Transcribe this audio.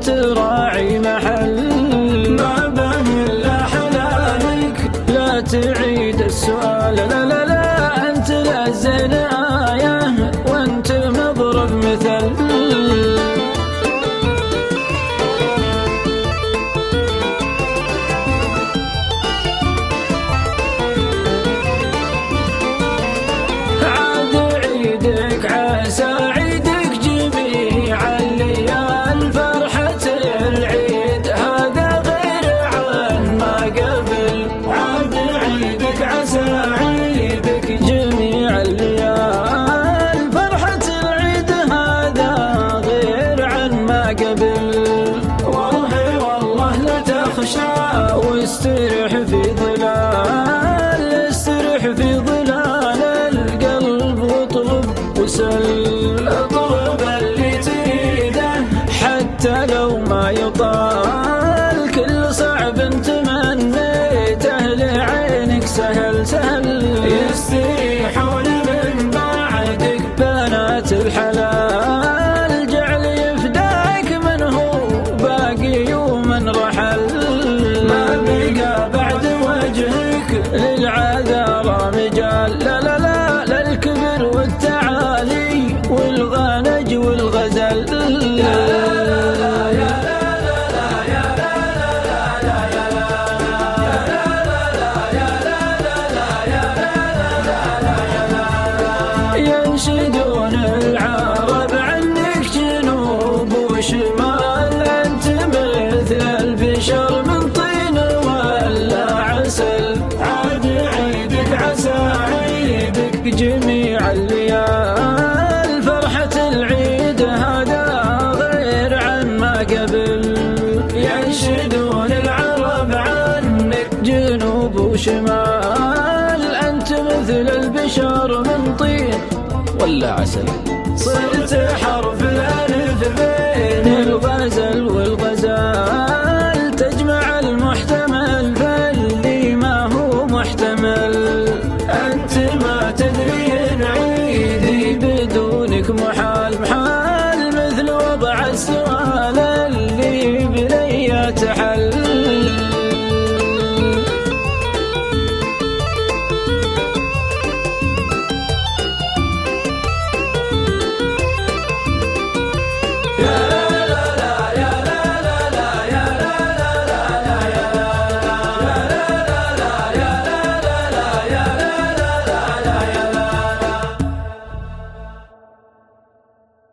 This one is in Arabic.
تراعي محل، ما بين أحلامك لا تعيد السؤال. لا لا لا أنت للزين آية وأنت مضرب مثل. واسترح في ظلال، استرح في ظلال القلب واطلب وسل. اطلب اللي تريده حتى لو ما يطال، كل صعب تمنيته لعينك سهل سهل. يستريحون من بعدك بنات الحلال، جعل يفداك من هو باقي ومن رحل. للعذارى مجال، لا لا لا للكبر والتعالي والغنج والغزل. ينشدون العرب عنك جنوب وشمال، انت مثل البشر من طين ولا عسل. جميع الليال فرحة العيد هذا غير عن ما قبل. ينشدون العرب عنك جنوب وشمال، أنت مثل البشر من طين ولا عسل. صرت حرف الألف بين الغزل والغزل.